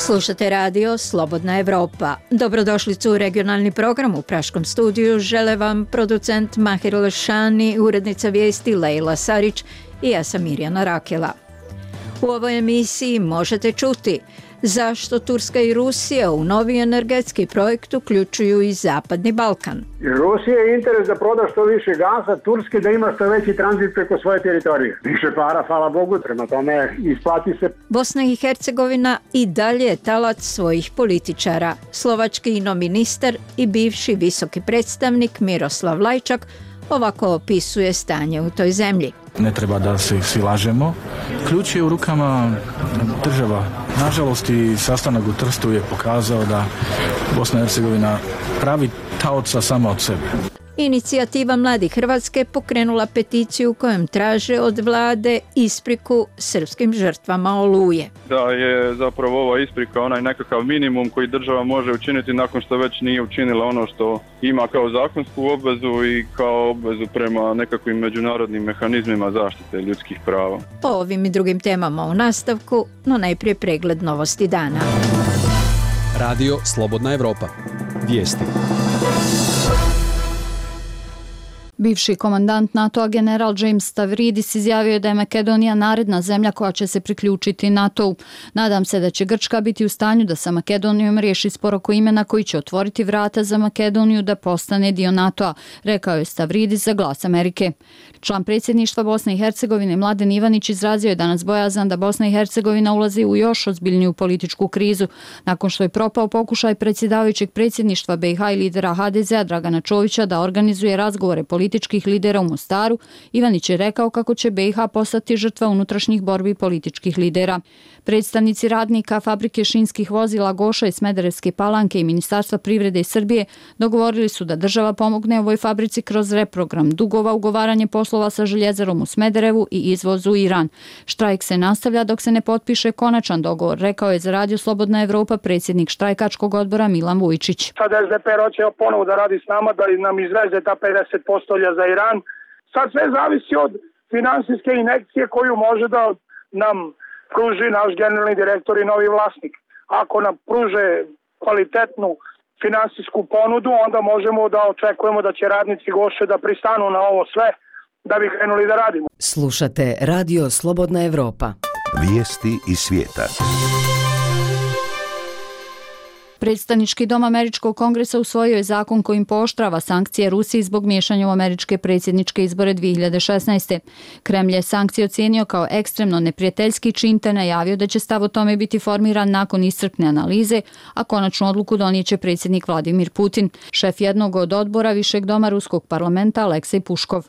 Slušate radio Slobodna Evropa. Dobrodošlicu u regionalni program u Praškom studiju. Žele vam producent Mahir Lešani, urednica vijesti Lejla Sarić i ja sam Mirjana Rakela. U ovoj emisiji možete čuti zašto Turska i Rusija u novi energetski projekt uključuju i Zapadni Balkan. Rusija je interes da proda što više gasa, Turske da ima što veći tranzit preko svoje teritorije. Više para, hvala Bogu, prema tome isplati se. Bosna i Hercegovina i dalje je talac svojih političara. Slovački inoministar i bivši visoki predstavnik Miroslav Lajčak ovako opisuje stanje u toj zemlji. Ne treba da se svi lažemo. Ključ je u rukama država. Nažalost i sastanak u Trstu je pokazao da Bosna i Hercegovina pravi taoca samo od sebe. Inicijativa Mladi Hrvatske pokrenula peticiju kojom traže od vlade ispriku srpskim žrtvama Oluje. Da je zapravo ova isprika onaj nekakav minimum koji država može učiniti nakon što već nije učinila ono što ima kao zakonsku obvezu i kao obvezu prema nekakvim međunarodnim mehanizmima zaštite ljudskih prava. O ovim i drugim temama u nastavku, no najprije pregled novosti dana. Radio Slobodna Evropa. Vijesti. Bivši komandant NATO-a general James Stavridis izjavio je da je Makedonija naredna zemlja koja će se priključiti NATO-u. Nadam se da će Grčka biti u stanju da sa Makedonijom riješi spor oko imena koji će otvoriti vrata za Makedoniju da postane dio NATO-a, rekao je Stavridis za Glas Amerike. Član predsjedništva Bosne i Hercegovine Mladen Ivanić izrazio je danas bojazan da Bosna i Hercegovina ulazi u još ozbiljniju političku krizu. Nakon što je propao pokušaj predsjedavajućeg predsjedništva BiH i lidera HDZ-a Dragana Čovića da organizuje razgovore političkih lidera u Mostaru, Ivanić je rekao kako će BiH postati žrtva unutrašnjih borbi političkih lidera. Predstavnici radnika fabrike šinskih vozila Goša iz Smederevske Palanke i Ministarstva privrede iz Srbije dogovorili su da država pomogne ovoj fabrici kroz reprogram dugova, ugovaranje poslova sa željezarom u Smederevu i izvoz u Iran. Štrajk se nastavlja dok se ne potpiše konačan dogovor, rekao je za Radio Slobodna Evropa predsjednik štrajkačkog odbora Milan Vujčić. Sad SDP hoće ponovo da radi s nama, da nam izveze ta 50% za Iran. Sad sve zavisi od finansijske injekcije koju može da nam pruži naš generalni direktor i novi vlasnik. Ako nam pruže kvalitetnu finansijsku ponudu, onda možemo da očekujemo da će radnici Goše da pristanu na ovo sve da bi krenuli da radimo. Slušate Radio Slobodna Evropa. Vijesti iz svijeta. Predstavnički dom Američkog kongresa usvojio je zakon kojim pooštrava sankcije Rusiji zbog miješanja u američke predsjedničke izbore 2016. Kremlj je sankcije ocijenio kao ekstremno neprijateljski čin te najavio da će stav o tome biti formiran nakon iscrpne analize, a konačnu odluku donijeće predsjednik Vladimir Putin. Šef jednog od odbora Višeg doma Ruskog parlamenta Aleksej Puškov.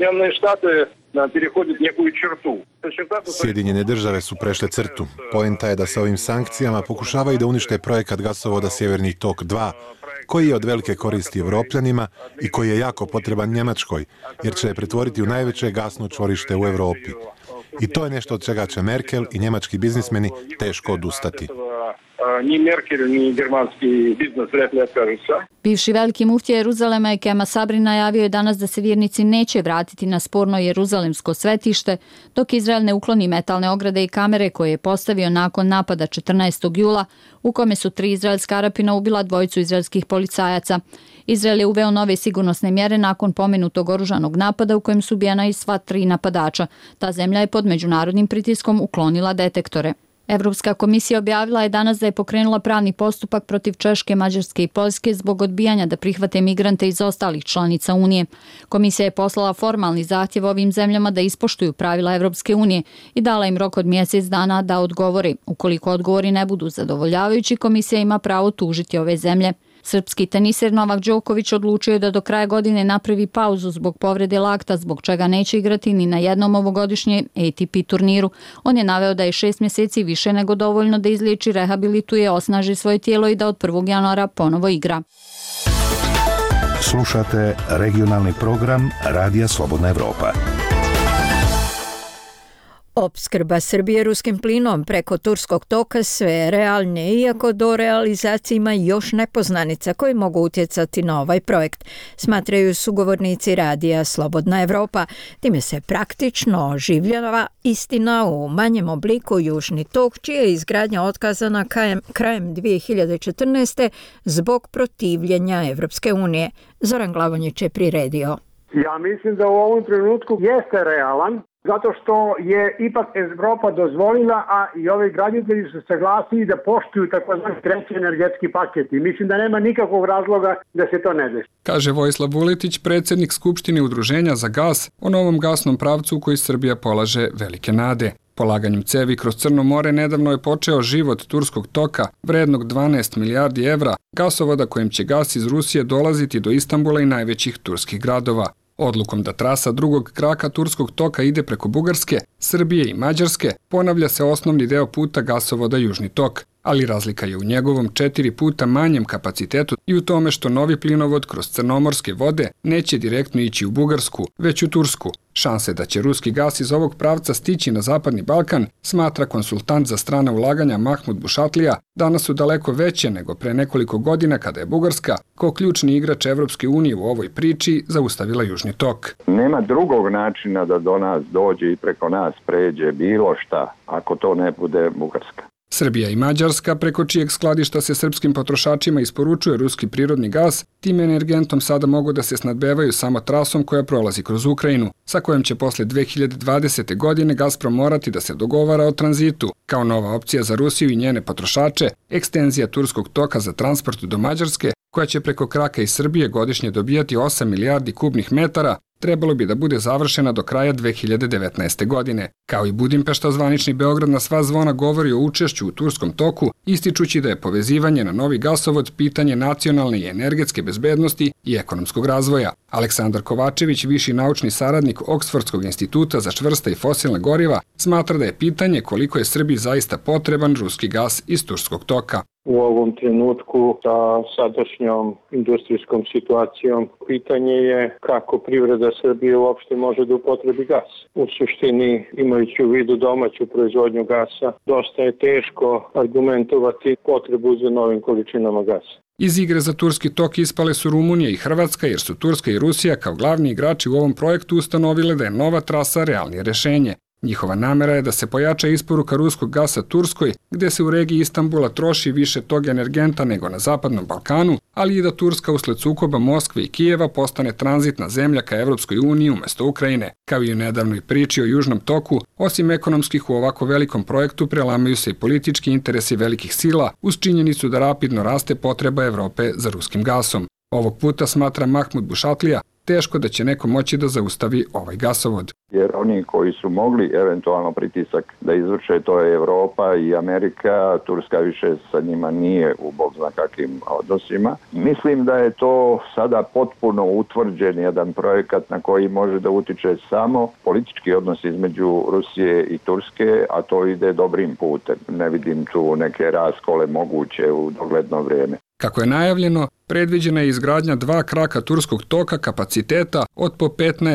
Sjedinjene države su prešle crtu. Poenta je da sa ovim sankcijama pokušavaju da unište projekat gasovoda Sjeverni tok 2, koji je od velike koristi Evropljanima i koji je jako potreban Njemačkoj, jer će je pretvoriti u najveće gasno čvorište u Evropi. I to je nešto od čega će Merkel i njemački biznismeni teško odustati. Ni Merkel, ni germanski biznis rekli otkažu. Bivši veliki muftija Jeruzalema Kema Sabri najavio je danas da se vjernici neće vratiti na sporno jeruzalemsko svetište dok Izrael ne ukloni metalne ograde i kamere koje je postavio nakon napada 14. jula u kome su 3 izraelska Arapina ubila 2 izraelskih policajaca. Izrael je uveo nove sigurnosne mjere nakon pomenutog oružanog napada u kojem su ubijena i sva 3 napadača. Ta zemlja je pod međunarodnim pritiskom uklonila detektore. Evropska komisija objavila je danas da je pokrenula pravni postupak protiv Češke, Mađarske i Poljske zbog odbijanja da prihvate migrante iz ostalih članica Unije. Komisija je poslala formalni zahtjev ovim zemljama da ispoštuju pravila Evropske unije i dala im rok od mjesec dana da odgovore. Ukoliko odgovori ne budu zadovoljavajući, komisija ima pravo tužiti ove zemlje. Srpski teniser Novak Đoković odlučio je da do kraja godine napravi pauzu zbog povrede lakta, zbog čega neće igrati ni na jednom ovogodišnjem ATP turniru. On je naveo da je 6 mjeseci više nego dovoljno da izliječi, rehabilituje, osnaži svoje tijelo i da od 1. januara ponovo igra. Slušate regionalni program Radija Slobodna Evropa. Opskrba Srbije ruskim plinom preko Turskog toka sve je realnije, iako do realizacije ima još nepoznanica koji mogu utjecati na ovaj projekt, smatraju sugovornici radija Slobodna Evropa. Time se praktično oživljava istina u manjem obliku Južni tok, čija je izgradnja otkazana krajem 2014. zbog protivljenja Evropske unije. Zoran Glavonjić je priredio. Ja mislim da u ovom trenutku jeste realan, zato što je ipak Evropa dozvolila, a i ovi graditelji su saglasili da poštuju takozvani treći energetski paket i mislim da nema nikakvog razloga da se to ne desi. Kaže Vojislav Vuletić, predsjednik Skupštine Udruženja za gas o novom gasnom pravcu u koji Srbija polaže velike nade. Polaganjem cevi kroz Crno more nedavno je počeo život Turskog toka, vrednog 12 milijardi evra, gasovoda kojim će gas iz Rusije dolaziti do Istanbula i najvećih turskih gradova. Odlukom da trasa drugog kraka Turskog toka ide preko Bugarske, Srbije i Mađarske, ponavlja se osnovni deo puta gasovoda Južni tok, ali razlika je u njegovom 4 puta manjem kapacitetu i u tome što novi plinovod kroz crnomorske vode neće direktno ići u Bugarsku, već u Tursku. Šanse da će ruski gas iz ovog pravca stići na Zapadni Balkan, smatra konsultant za strana ulaganja Mahmud Bušatlija, danas su daleko veće nego pre nekoliko godina kada je Bugarska, kao ključni igrač Evropske unije u ovoj priči, zaustavila Južni tok. Nema drugog načina da do nas dođe i preko nas pređe bilo šta, ako to ne bude Bugarska. Srbija i Mađarska, preko čijeg skladišta se srpskim potrošačima isporučuje ruski prirodni gas, tim energentom sada mogu da se snadbevaju samo trasom koja prolazi kroz Ukrajinu, sa kojom će posle 2020. godine Gazprom morati da se dogovara o tranzitu. Kao nova opcija za Rusiju i njene potrošače, ekstenzija Turskog toka za transport do Mađarske, koja će preko kraka iz Srbije godišnje dobijati 8 milijardi kubnih metara, trebalo bi da bude završena do kraja 2019. godine. Kao i Budimpešta, zvanični Beograd na sva zvona govori o učešću u Turskom toku, ističući da je povezivanje na novi gasovod pitanje nacionalne i energetske bezbednosti i ekonomskog razvoja. Aleksandar Kovačević, viši naučni saradnik Oksfordskog instituta za čvrsta i fosilna goriva, smatra da je pitanje koliko je Srbiji zaista potreban ruski gas iz Turskog toka. U ovom trenutku sa sadašnjom industrijskom situacijom pitanje je kako privreda Srbije uopšte može da upotrebi gas. U suštini, imajući u vidu domaću proizvodnju gasa, dosta je teško argumentovati potrebu za novim količinama gasa. Iz igre za Turski tok ispale su Rumunija i Hrvatska, jer su Turska i Rusija kao glavni igrači u ovom projektu ustanovile da je nova trasa realnije rešenje. Njihova namera je da se pojača isporuka ruskog gasa Turskoj, gde se u regiji Istanbula troši više tog energenta nego na Zapadnom Balkanu, ali i da Turska usled sukoba Moskve i Kijeva postane tranzitna zemlja ka Evropskoj uniji umjesto Ukrajine. Kao i u nedavnoj priči o Južnom toku, osim ekonomskih u ovako velikom projektu prelamaju se i politički interesi velikih sila uz činjenicu da rapidno raste potreba Evrope za ruskim gasom. Ovog puta, smatra Mahmud Bušatlija, teško da će neko moći da zaustavi ovaj gasovod. Jer oni koji su mogli eventualno pritisak da izvrše, to je Evropa i Amerika, Turska više sa njima nije u bog zna kakvim odnosima. Mislim da je to sada potpuno utvrđen jedan projekat na koji može da utiče samo politički odnos između Rusije i Turske, a to ide dobrim putem. Ne vidim tu neke raskole moguće u dogledno vrijeme. Kako je najavljeno, predviđena je izgradnja 2 kraka Turskog toka kapaciteta od po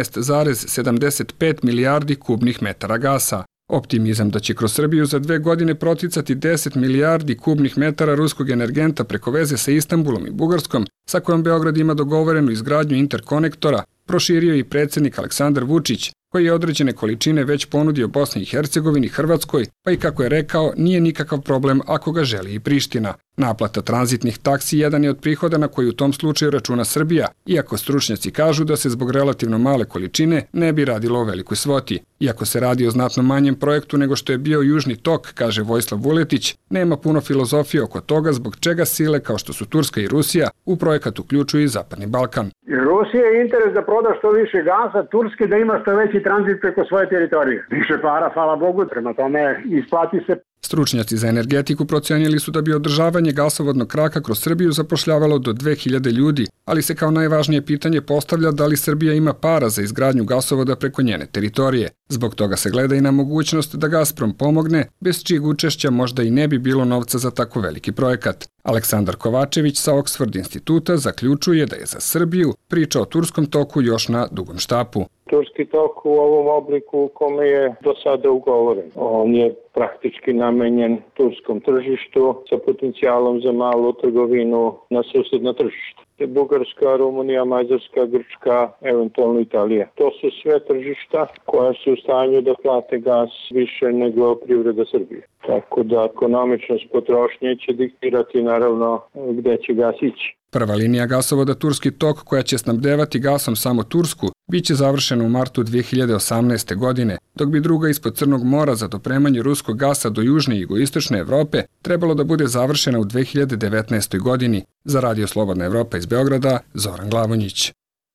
15,75 milijardi kubnih metara gasa. Optimizam da će kroz Srbiju za 2 godine proticati 10 milijardi kubnih metara ruskog energenta preko veze sa Istanbulom i Bugarskom, sa kojom Beograd ima dogovorenu izgradnju interkonektora, proširio i predsjednik Aleksandar Vučić, koji je određene količine već ponudio Bosni i Hercegovini, Hrvatskoj, pa i kako je rekao, nije nikakav problem ako ga želi i Priština. Naplata tranzitnih taksi jedan je od prihoda na koji u tom slučaju računa Srbija, iako stručnjaci kažu da se zbog relativno male količine ne bi radilo o velikoj svoti. Iako se radi o znatno manjem projektu nego što je bio Južni tok, kaže Vojislav Vuletić, nema puno filozofije oko toga zbog čega sile kao što su Turska i Rusija u projekat uključuju i Zapadni Balkan. Rusija je interes da proda što više gasa, Turske da ima što veći tranzit preko svoje teritorije. Više para, hvala Bogu, prema tome isplati se. Stručnjaci za energetiku procenili su da bi održavanje gasovodnog kraka kroz Srbiju zapošljavalo do 2000 ljudi, ali se kao najvažnije pitanje postavlja da li Srbija ima para za izgradnju gasovoda preko njene teritorije. Zbog toga se gleda i na mogućnost da Gazprom pomogne, bez čijeg učešća možda i ne bi bilo novca za tako veliki projekat. Aleksandar Kovačević sa Oksford instituta zaključuje da je za Srbiju priča o Turskom toku još na dugom štapu. Turski tok u ovom obliku u kome je do sada ugovoren. On je praktički namenjen turskom tržištu sa potencijalom za malu trgovinu na susedno tržište. Bugarska, Rumunija, Mađarska, Grčka, eventualno Italija. To su sve tržišta koja su u stanju da plate gas više nego privreda Srbije. Tako da ekonomičnost potrošnje će diktirati naravno gde će gas ići. Prva linija gasovoda Turski tok, koja će snabdevati gasom samo Tursku, bit će završena u martu 2018. godine, dok bi druga ispod Crnog mora za dopremanje ruskog gasa do južne i jugoistočne Evrope trebalo da bude završena u 2019. godini. Za Radio Slobodna Evropa iz Beograda, Zoran Glavonjić.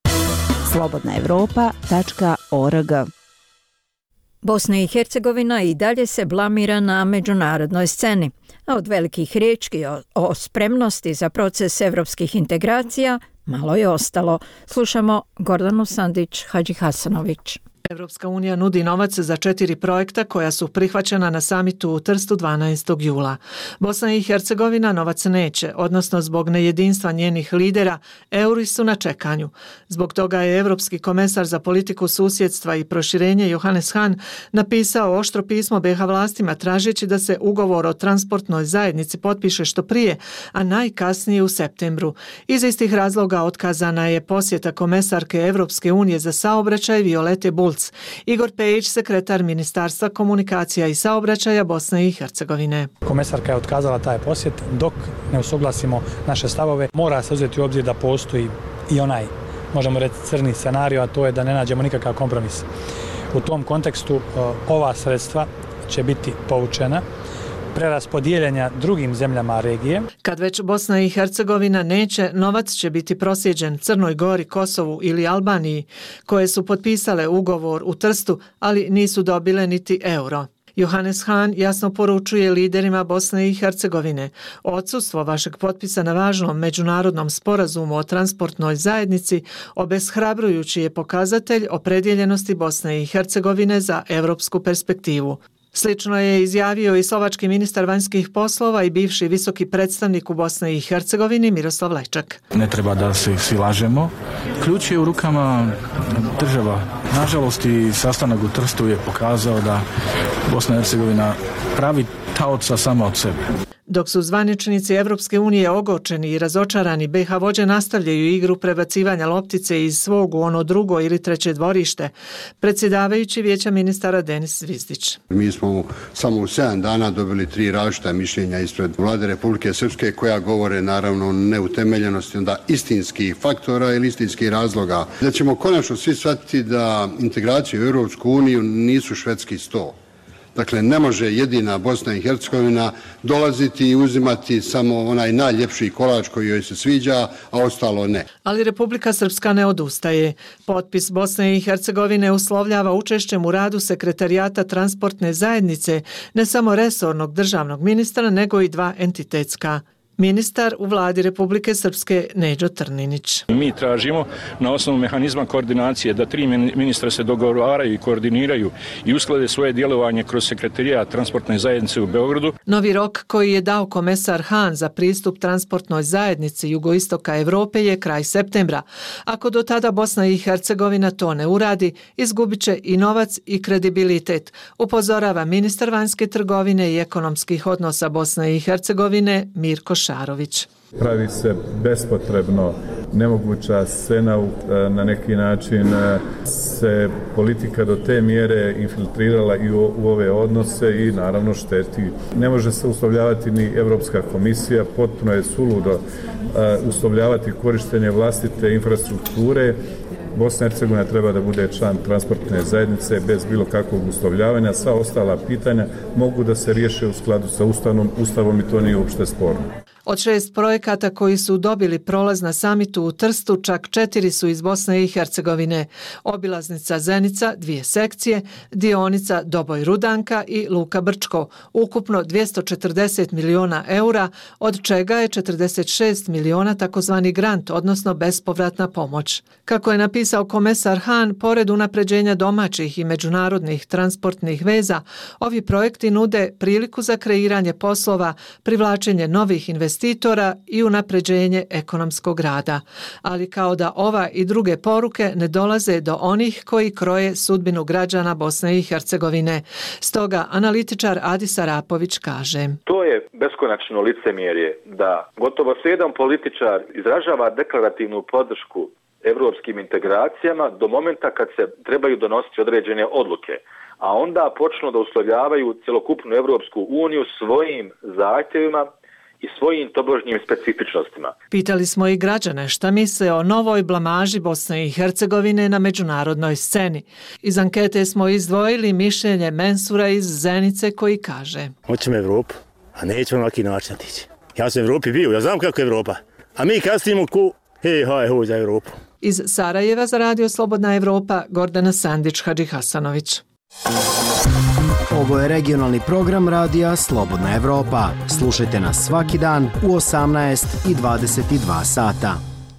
slobodnaevropa.org. Bosna i Hercegovina i dalje se blamira na međunarodnoj sceni, a od velikih riječi o spremnosti za proces evropskih integracija malo je ostalo. Slušamo Gordanu Sandić Hadžihasanović. Evropska unija nudi novac za 4 projekta koja su prihvaćena na samitu u Trstu 12. jula. Bosna i Hercegovina novac neće, odnosno zbog nejedinstva njenih lidera, euri su na čekanju. Zbog toga je Evropski komesar za politiku susjedstva i proširenje Johannes Hahn napisao oštro pismo BiH vlastima tražeći da se ugovor o transportnoj zajednici potpiše što prije, a najkasnije u septembru. Iz istih razloga otkazana je posjeta komesarke Evropske unije za saobraćaj Violete Bulc. Igor Pejić, sekretar Ministarstva komunikacija i saobraćaja Bosne i Hercegovine. Komesarka je otkazala taj posjet dok ne usuglasimo naše stavove. Mora se uzeti u obzir da postoji i onaj, možemo reći, crni scenario, a to je da ne nađemo nikakav kompromis. U tom kontekstu ova sredstva će biti povučena, preraspodijeljenja drugim zemljama regije. Kad već Bosna i Hercegovina neće, novac će biti proslijeđen Crnoj Gori, Kosovu ili Albaniji, koje su potpisale ugovor u Trstu, ali nisu dobile niti euro. Johannes Hahn jasno poručuje liderima Bosne i Hercegovine: odsustvo vašeg potpisa na važnom međunarodnom sporazumu o transportnoj zajednici obeshrabrujući je pokazatelj opredjeljenosti Bosne i Hercegovine za evropsku perspektivu. Slično je izjavio i slovački ministar vanjskih poslova i bivši visoki predstavnik u Bosni i Hercegovini Miroslav Lajčak. Ne treba da se svi lažemo. Ključ je u rukama država. Nažalost, i sastanak u Trstu je pokazao da Bosna i Hercegovina pravi taoca sama od sebe. Dok su zvaničnici Evropske unije ogorčeni i razočarani, BiH vođe nastavljaju igru prebacivanja loptice iz svog u ono drugo ili treće dvorište. Predsjedavajući Vijeća ministara Denis Zvizdić. Mi smo samo u 7 dana dobili 3 različita mišljenja ispred Vlade Republike Srpske koja govore naravno neutemeljenosti onda istinskih faktora ili istinskih razloga. Da ćemo konačno svi shvatiti da integracije u Europsku uniju nisu švedski sto. Dakle, ne može jedina Bosna i Hercegovina dolaziti i uzimati samo onaj najljepši kolač koji joj se sviđa, a ostalo ne. Ali Republika Srpska ne odustaje. Potpis Bosne i Hercegovine uslovljava učešćem u radu sekretarijata transportne zajednice, ne samo resornog državnog ministra, nego i 2 entitetska. Ministar u vladi Republike Srpske Neđo Trninić. Mi tražimo na osnovu mehanizma koordinacije da 3 ministra se dogovaraju i koordiniraju i usklade svoje djelovanje kroz sekretarijat transportne zajednice u Beogradu. Novi rok koji je dao komesar Hahn za pristup transportnoj zajednici jugoistoka Evrope je kraj septembra. Ako do tada Bosna i Hercegovina to ne uradi, izgubit će i novac i kredibilitet, upozorava ministar vanjske trgovine i ekonomskih odnosa Bosne i Hercegovine Mirko Šarović. Pravi se bespotrebno nemoguća scena, na neki način se politika do te mjere infiltrirala i u ove odnose i naravno šteti. Ne može se uslovljavati ni Evropska komisija, potpuno je suludo uslovljavati korištenje vlastite infrastrukture. Bosna i Hercegovina treba da bude član transportne zajednice bez bilo kakvog uslovljavanja. Sva ostala pitanja mogu da se riješe u skladu sa Ustavom i to nije uopšte sporno. Od 6 projekata koji su dobili prolaz na samitu u Trstu, čak 4 su iz Bosne i Hercegovine. Obilaznica Zenica, 2 sekcije, dionica Doboj-Rudanka i Luka Brčko, ukupno 240 miliona eura, od čega je 46 miliona takozvani grant, odnosno bespovratna pomoć. Kako je napisao komesar Hahn, pored unapređenja domaćih i međunarodnih transportnih veza, ovi projekti nude priliku za kreiranje poslova, privlačenje novih investicija investitora i unapređenje ekonomskog rada. Ali kao da ova i druge poruke ne dolaze do onih koji kroje sudbinu građana Bosne i Hercegovine. Stoga analitičar Adis Arapović kaže: To je beskonačno licemjerje da gotovo jedan političar izražava deklarativnu podršku evropskim integracijama do momenta kad se trebaju donositi određene odluke, a onda počnu da uslovljavaju celokupnu Evropsku uniju svojim zahtjevima i svojim tobožnjim specifičnostima. Pitali smo i građane šta misle o novoj blamaži Bosne i Hercegovine na međunarodnoj sceni. Iz ankete smo izdvojili mišljenje Mensura iz Zenice koji kaže: Hoćemo Evropu, a nećemo na ovaki način otići. Ja sam u Evropi bio, ja znam kako je Evropa, a mi kasnimo ku hej, haj, hoj za Evropu. Iz Sarajeva za Radio Slobodna Evropa, Gordana Sandić Hadžihasanović. Ovo je regionalni program Radija Slobodna Evropa. Slušajte nas svaki dan u 18 i 22 sata.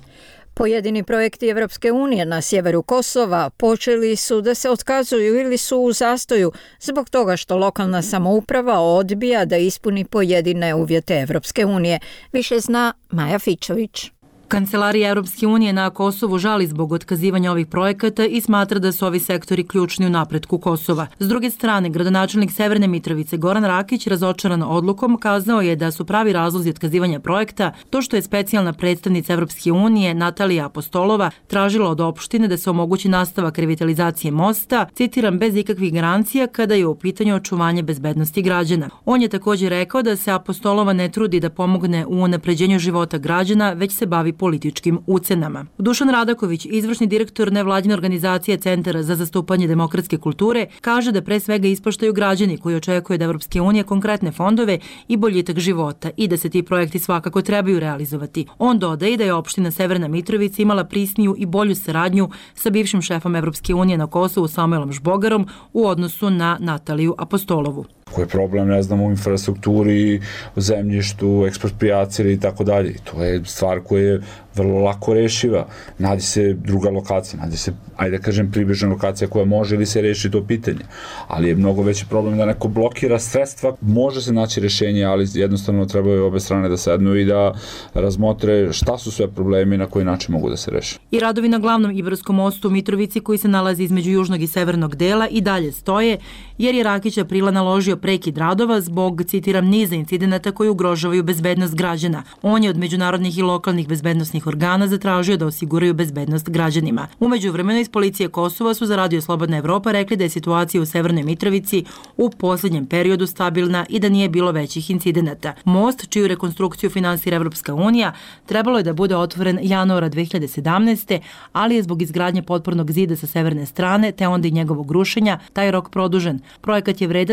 Pojedini projekti Evropske unije na sjeveru Kosova počeli su da se otkazuju ili su u zastoju zbog toga što lokalna samouprava odbija da ispuni pojedine uvjete Evropske unije. Više zna Maja Fičović. Kancelarija Europske unije na Kosovu žali zbog otkazivanja ovih projekata i smatra da su ovi sektori ključni u napretku Kosova. S druge strane, gradonačelnik Severne Mitrovice Goran Rakić, razočaran odlukom, kazao je da su pravi razlozi otkazivanja projekta to što je specijalna predstavnica Europske unije Natalija Apostolova tražila od opštine da se omogući nastavak revitalizacije mosta, citiram, bez ikakvih garancija kada je u pitanju očuvanje bezbednosti građana. On je također rekao da se Apostolova ne trudi da pomogne u unapređenju života građana, već se bavi političkim ucenama. Dušan Radaković, izvršni direktor nevladine organizacije Centara za zastupanje demokratske kulture, kaže da pre svega ispaštaju građani koji očekuju od Evropske unije konkretne fondove i boljitak života i da se ti projekti svakako trebaju realizovati. On dodaje da je opština Severna Mitrovica imala prisniju i bolju saradnju sa bivšim šefom Evropske unije na Kosovu Samuelom Žbogarom u odnosu na Nataliju Apostolovu. Koji je problem, ne znam, u infrastrukturi, u zemljištu, ekspropriaciji i tako dalje. To je stvar koja je vrlo lako rešiva. Nađe se druga lokacija, nađe se, ajde da kažem, približna lokacija koja može ili se reši to pitanje. Ali je mnogo veći problem da neko blokira sredstva. Može se naći rješenje, ali jednostavno trebaju obe strane da sednu i da razmotre šta su sve problemi i na koji način mogu da se reše. I radovi na glavnom Ibarskom mostu u Mitrovici koji se nalazi između južnog i severnog dela i dalje stoje, jer je Rakić aprila naložio prekid radova zbog, citiram, niza incidenata koji ugrožavaju bezbednost građana. On je od međunarodnih i lokalnih bezbednosnih organa zatražio da osiguraju bezbednost građanima. Umeđu vremena iz policije Kosova su za Radio Slobodna Evropa rekli da je situacija u Severnoj Mitrovici u posljednjem periodu stabilna i da nije bilo većih incidenata. Most, čiju rekonstrukciju finansira Evropska unija, trebalo je da bude otvoren januara 2017. ali je zbog izgradnje potpornog zida sa severne strane, te onda i njegovog rušenja, taj rok produžen. Projekat je vredan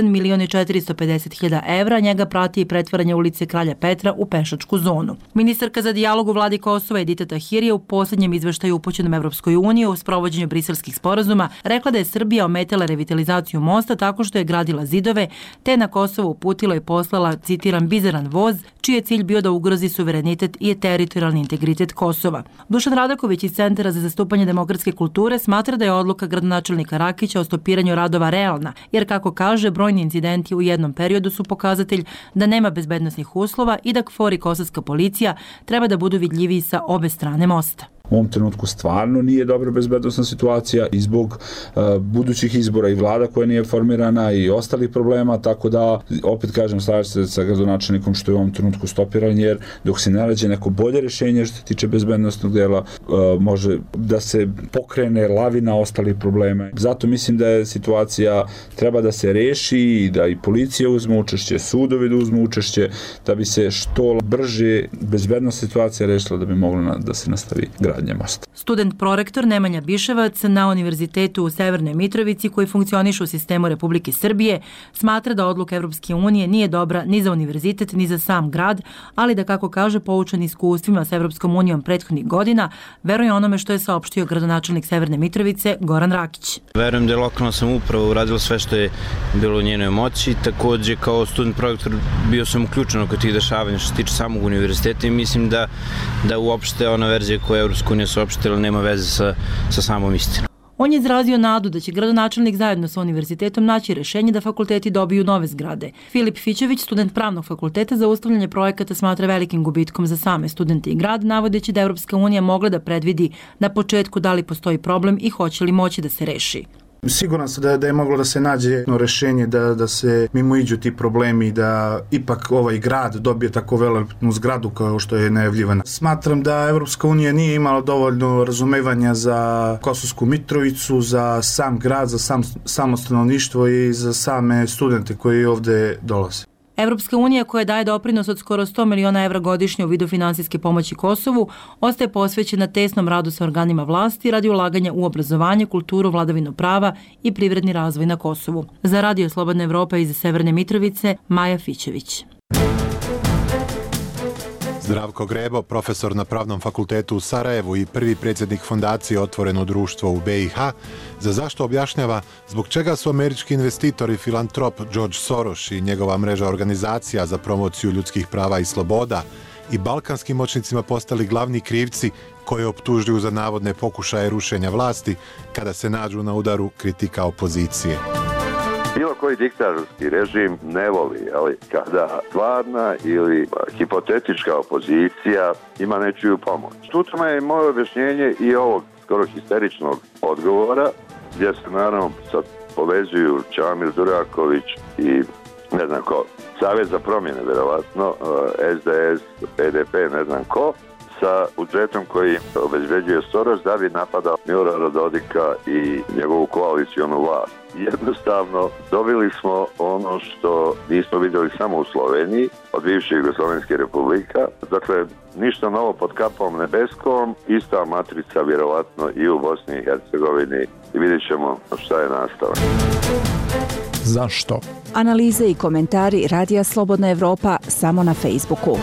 1.450.000 evra, njega prati i pretvaranje ulice Kralja Petra u pešačku zonu. Ministarka za dijalog u vladi Kosova Edita Tahir je u posljednjem izveštaju upućenom Evropskoj uniji o sprovođenju briselskih sporazuma rekla da je Srbija ometala revitalizaciju mosta tako što je gradila zidove, te na Kosovo uputila i poslala, citiram, bizaran voz, čiji je cilj bio da ugrozi suverenitet i teritorijalni integritet Kosova. Dušan Radaković iz Centara za zastupanje demokratske kulture smatra da je odluka gradonačelnika Rakića o stopiranju radova realna, jer kako kaže, brojni incidenti u jednom periodu su pokazatelj da nema bezbednosnih uslova i da KFOR i kosovska policija treba da budu vidljiviji sa obe strane mosta. U ovom trenutku stvarno nije dobra bezbednosna situacija i zbog budućih izbora i vlada koja nije formirana i ostalih problema, tako da, opet kažem, slažem se sa gradonačelnikom što je u ovom trenutku stopiran, jer dok se ne nađe neko bolje rješenje što se tiče bezbednostnog dela, može da se pokrene lavina ostalih problema. Zato mislim da je situacija treba da se reši i da i policija uzme učešće, sudovi da uzme učešće, da bi se što brže bezbednosna situacija rešila da bi moglo da se nastavi gradnja mosta. Student prorektor Nemanja Biševac na Univerzitetu u Severnoj Mitrovici koji funkcioniše u sistemu Republike Srbije smatra da odluka Evropske unije nije dobra ni za univerzitet ni za sam grad, ali da, kako kaže, poučen iskustvima sa Evropskom unijom prethodnih godina, veruje onome što je saopštio gradonačelnik Severne Mitrovice Goran Rakić. Verujem da je lokalna samouprava uradila sve što je bilo u njenoj moći. Takođe, kao student prorektor bio sam uključen oko tih dešavanja što se tiče samog univerziteta i mislim da uopšte ona verzija koja je Evropska unija saopštila nema veze sa samom istinom. On je izrazio nadu da će gradonačelnik zajedno sa univerzitetom naći rešenje da fakulteti dobiju nove zgrade. Filip Fićević, student pravnog fakulteta, zaustavljanje projekata smatra velikim gubitkom za same studente i grad, navodeći da Evropska unija mogla da predvidi na početku da li postoji problem i hoće li moći da se reši. Siguran sam da je moglo da se nađe rešenje da se mimo iđu ti problemi, da ipak ovaj grad dobije tako veliku zgradu kao što je najavljivana. Smatram da Evropska unija nije imala dovoljno razumevanja za Kosovsku Mitrovicu, za sam grad, za samo stanovništvo i za same studente koji ovde dolaze. Evropska unija, koja daje doprinos od skoro 100 miliona evra godišnje u vidu finansijske pomoći Kosovu, ostaje posvećena tesnom radu sa organima vlasti radi ulaganja u obrazovanje, kulturu, vladavinu prava i privredni razvoj na Kosovu. Za Radio Slobodna Evropa iz Severne Mitrovice, Maja Fićević. Zdravko Grebo, profesor na Pravnom fakultetu u Sarajevu i prvi predsjednik fondacije Otvoreno društvo u BiH, za zašto objašnjava zbog čega su američki investitori filantrop George Soros i njegova mreža organizacija za promociju ljudskih prava i sloboda i balkanskim moćnicima postali glavni krivci koje optužuju za navodne pokušaje rušenja vlasti kada se nađu na udaru kritika opozicije. Bilo koji diktatorski režim ne voli, ali kada stvarna ili hipotetička opozicija ima nečiju pomoć. Tu tome je moje objašnjenje i ovog skoro histeričnog odgovora, gdje se naravno sad povezuju Čamil Duraković i ne znam ko, Savez za promjene, vjerovatno, SDS, PDP, ne znam ko, sa budžetom koji obezbeđuje Soros da bi napadao Milorada Dodika i njegovu koalicionu vlast. Jednostavno, dobili smo ono što nismo vidjeli samo u Sloveniji, od bivših Jugoslovenskih republika. Dakle, ništa novo pod kapom nebeskom, ista matrica vjerovatno i u Bosni i Hercegovini i vidjet ćemo šta je nastavak. Zašto? Analize i komentari Radija Slobodna Evropa samo na Facebooku.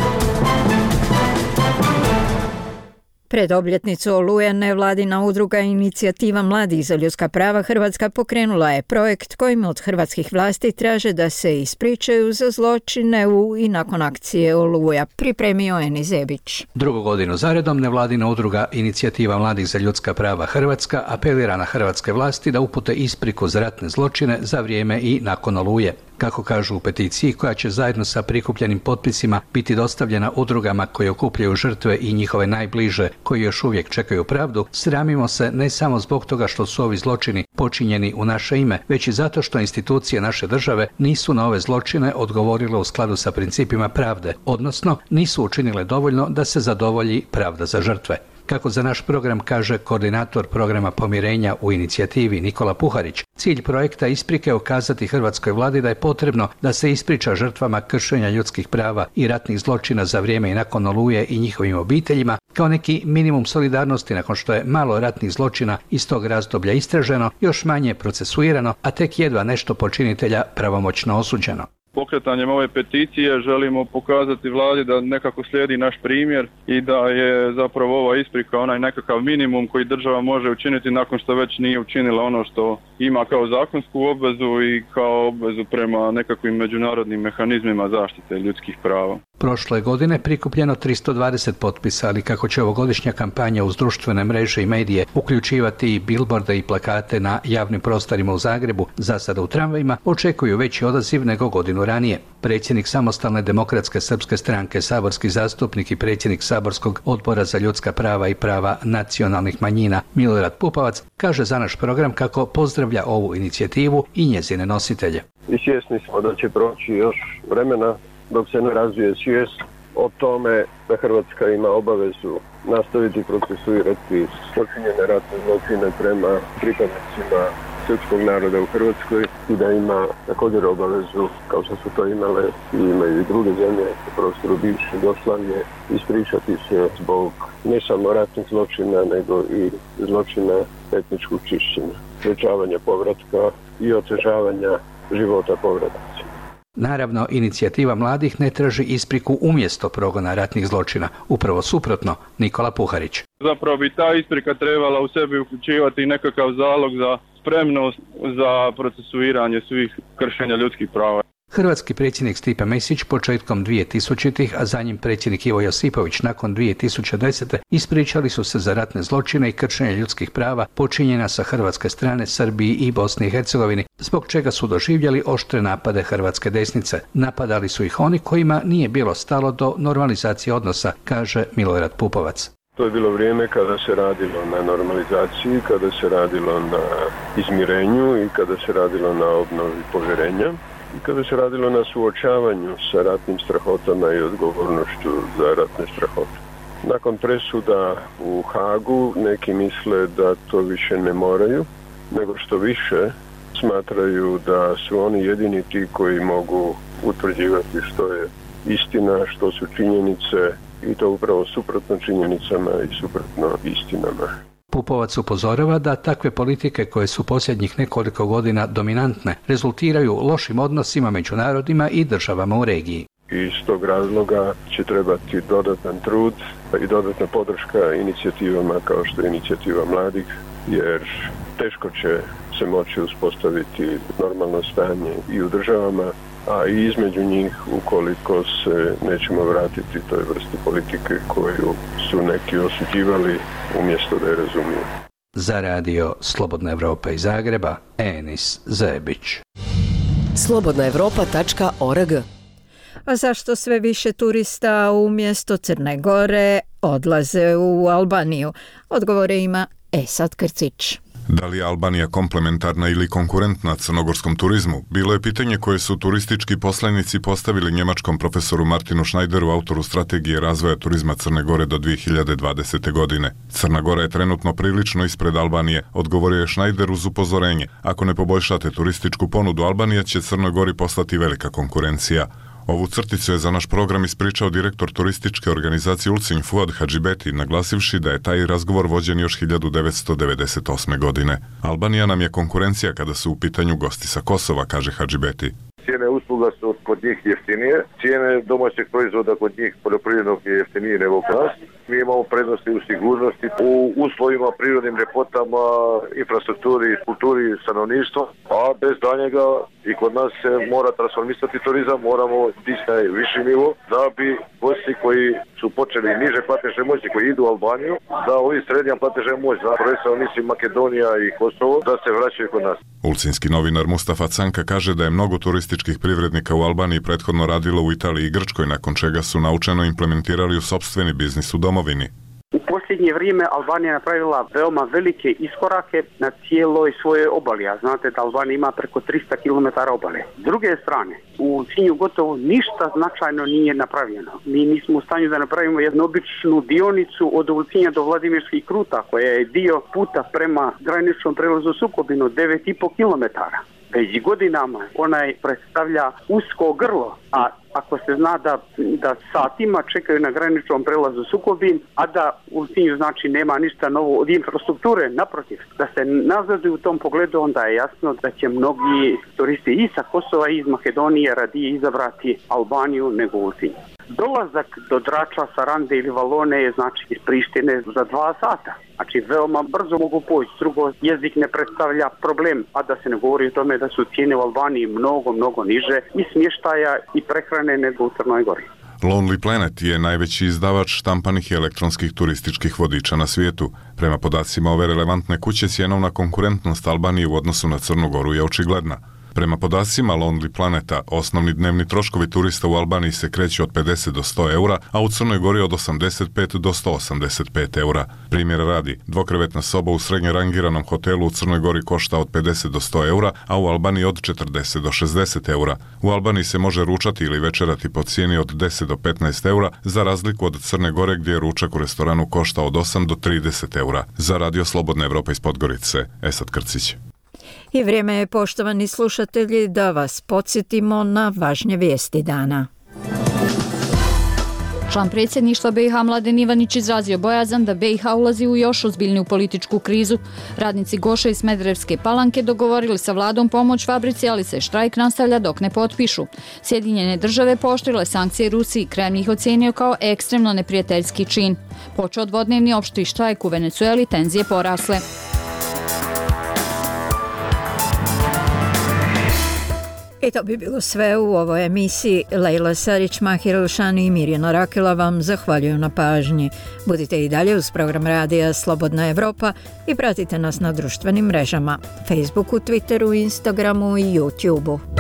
Pred obljetnicu Oluje nevladina udruga Inicijativa mladih za ljudska prava Hrvatska pokrenula je projekt kojim od hrvatskih vlasti traže da se ispričaju za zločine u i nakon akcije Oluja, pripremio Eni Zebić. Drugu godinu zaredom nevladina udruga Inicijativa mladih za ljudska prava Hrvatska apelira na hrvatske vlasti da upute ispriku za ratne zločine za vrijeme i nakon Oluje. Kako kažu u peticiji koja će zajedno sa prikupljenim potpisima biti dostavljena udrugama koje okupljaju žrtve i njihove najbliže koji još uvijek čekaju pravdu, sramimo se ne samo zbog toga što su ovi zločini počinjeni u naše ime, već i zato što institucije naše države nisu na ove zločine odgovorile u skladu sa principima pravde, odnosno nisu učinile dovoljno da se zadovolji pravda za žrtve. Kako za naš program kaže koordinator programa pomirenja u inicijativi Nikola Puharić, cilj projekta isprike je ukazati hrvatskoj vladi da je potrebno da se ispriča žrtvama kršenja ljudskih prava i ratnih zločina za vrijeme i nakon Oluje i njihovim obiteljima, kao neki minimum solidarnosti nakon što je malo ratnih zločina iz tog razdoblja istraženo, još manje procesuirano, a tek jedva nešto počinitelja pravomoćno osuđeno. Pokretanjem ove peticije želimo pokazati vladi da nekako slijedi naš primjer i da je zapravo ova isprika onaj nekakav minimum koji država može učiniti nakon što već nije učinila ono što ima kao zakonsku obvezu i kao obvezu prema nekakvim međunarodnim mehanizmima zaštite ljudskih prava. Prošle godine prikupljeno 320 potpisa, ali kako će ovogodišnja kampanja uz društvene mreže i medije uključivati i bilborde i plakate na javnim prostorima u Zagrebu, za sada u tramvajima, očekuju veći odaziv nego godinu ranije. Predsjednik Samostalne demokratske srpske stranke, saborski zastupnik i predsjednik saborskog odbora za ljudska prava i prava nacionalnih manjina Milorad Pupovac kaže za naš program kako pozdravlja ovu inicijativu i njezine nositelje. I svjesni smo da će proći još vremena dok se ne razvije svijest o tome da Hrvatska ima obavezu nastaviti procesuirati počinjene ratne zločine prema pripadnicima srpskog naroda u Hrvatskoj i da ima također obavezu, kao što su to imale i imaju i druge zemlje u prostoru bivše Jugoslavije, ispričati se zbog ne samo ratnih zločina, nego i zločina etničkog čišćenja, sprečavanja povratka i otežavanja života povratnicima. Naravno, inicijativa mladih ne traži ispriku umjesto progona ratnih zločina. Upravo suprotno, Nikola Puharić. Zapravo bi ta isprika trebala u sebi uključivati nekakav zalog za spremnost za procesuiranje svih kršenja ljudskih prava. Hrvatski predsjednik Stipe Mesić početkom 2000-ih, a za njim predsjednik Ivo Josipović nakon 2010. ispričali su se za ratne zločine i kršenje ljudskih prava počinjena sa hrvatske strane Srbiji i Bosni i Hercegovini, zbog čega su doživjeli oštre napade hrvatske desnice. Napadali su ih oni kojima nije bilo stalo do normalizacije odnosa, kaže Milorad Pupovac. To je bilo vrijeme kada se radilo na normalizaciji, kada se radilo na izmirenju i kada se radilo na obnovi povjerenja i kada se radilo na suočavanju sa ratnim strahotama i odgovornošću za ratne strahote. Nakon presuda u Hagu neki misle da to više ne moraju, nego što više smatraju da su oni jedini ti koji mogu utvrđivati što je istina, što su činjenice i to upravo suprotno činjenicama i suprotno istinama. Pupovac upozorava da takve politike koje su posljednjih nekoliko godina dominantne rezultiraju lošim odnosima među narodima i državama u regiji. Iz tog razloga će trebati dodatan trud i dodatna podrška inicijativama kao što je inicijativa mladih, jer teško će se moći uspostaviti normalno stanje i u državama, a i između njih ukoliko se nećemo vratiti toj vrsti politike koju su neki osuđivali umjesto da je razumiju. Za radio Slobodna Evropa iz Zagreba, Enis Zebić. slobodnaevropa.org. A zašto sve više turista umjesto Crne Gore odlaze u Albaniju? Odgovore ima Esad Krcić. Da li je Albanija komplementarna ili konkurentna crnogorskom turizmu? Bilo je pitanje koje su turistički poslanici postavili njemačkom profesoru Martinu Schneideru, autoru strategije razvoja turizma Crne Gore do 2020. godine. Crna Gora je trenutno prilično ispred Albanije, odgovorio je Schneider uz upozorenje. Ako ne poboljšate turističku ponudu, Albanija će Crnoj Gori postati velika konkurencija. Ovu crticu je za naš program ispričao direktor turističke organizacije Ulcinj Fuad Hadžibeti, naglasivši da je taj razgovor vođen još 1998. godine. Albanija nam je konkurencija kada su u pitanju gosti sa Kosova, kaže Hadžibeti. Cijene usluga su kod njih jeftinije, cijene domaćeg proizvoda kod njih poljoprivrednog je jeftinije nego kod nas. Mi imamo prednosti u sigurnosti, u uslovima, prirodnim ljepotama, infrastrukturi, kulturi stanovništva, a bez daljnjega i kod nas se mora transformisati turizam, moramo dići na viši nivo da bi gosti koji su počeli niže platežne moći, koji idu u Albaniju, da ovi srednja platežne moć, prvenstveno mislim Makedonija i Kosovo, da se vraćaju kod nas. Ulcinski novinar Mustafa Canka kaže da je mnogo turističkih privrednika u Albaniji prethodno radilo u Italiji i Grčkoj, nakon čega su naučeno implementirali u sopstveni biznis u domovini. U posljednje vrijeme Albanija je napravila veoma velike iskorake na cijeloj svojoj obali. A znate da Albanija ima preko 300 km obale. S druge strane, u Ulcinju gotovo ništa značajno nije napravljeno. Mi nismo u stanju da napravimo jednu običnu dionicu od Ulcinja do Vladimirskih Kruta, koja je dio puta prema graničnom prelazu Sukobinu, 9,5 km. Već godinama onaj predstavlja usko grlo, a ako se zna da satima čekaju na graničnom prelazu Sukobin, a da u Ulcinju znači nema ništa novo od infrastrukture, naprotiv, da se nazaduju u tom pogledu, onda je jasno da će mnogi turisti i sa Kosova i iz Makedonije radije izabrati Albaniju nego Ulcinj. Dolazak do Drača, Sarande ili Valone je znači iz Prištine za 2 sata. Znači veoma brzo mogu poći, drugo jezik ne predstavlja problem, a da se ne govori o tome da su cijene u Albaniji mnogo niže i smještaja i prehrane nego u Crnoj Gori. Lonely Planet je najveći izdavač štampanih i elektronskih turističkih vodiča na svijetu. Prema podacima ove relevantne kuće, cjenovna konkurentnost Albanije u odnosu na Crnu Goru je očigledna. Prema podacima Lonely Planeta, osnovni dnevni troškovi turista u Albaniji se kreću od 50 do 100 eura, a u Crnoj Gori od 85 do 185 eura. Primjer radi, dvokrevetna soba u srednje rangiranom hotelu u Crnoj Gori košta od 50 do 100 eura, a u Albaniji od 40 do 60 eura. U Albaniji se može ručati ili večerati po cijeni od 10 do 15 eura, za razliku od Crne Gore gdje je ručak u restoranu košta od 8 do 30 eura. Za radio Slobodna Evropa iz Podgorice, Esad Krcić. I vrijeme je, poštovani slušatelji, da vas podsjetimo na važne vijesti dana. Član predsjedništva BiH Mladen Ivanić izrazio bojazan da BiH ulazi u još ozbiljniju političku krizu. Radnici Goša i Smederevske Palanke dogovorili sa vladom pomoć fabrici, ali se štrajk nastavlja dok ne potpišu. Sjedinjene države pooštrile sankcije Rusiji, Kremlj ih ocenio kao ekstremno neprijateljski čin. Počeo dvodnevni opšti štrajk u Venecueli, tenzije porasle. I to bi bilo sve u ovoj emisiji. Lejla Sarić, Mahir Elšani i Mirjana Rakela vam zahvaljuju na pažnji. Budite i dalje uz program radija Slobodna Evropa i pratite nas na društvenim mrežama, Facebooku, Twitteru, Instagramu i YouTubeu.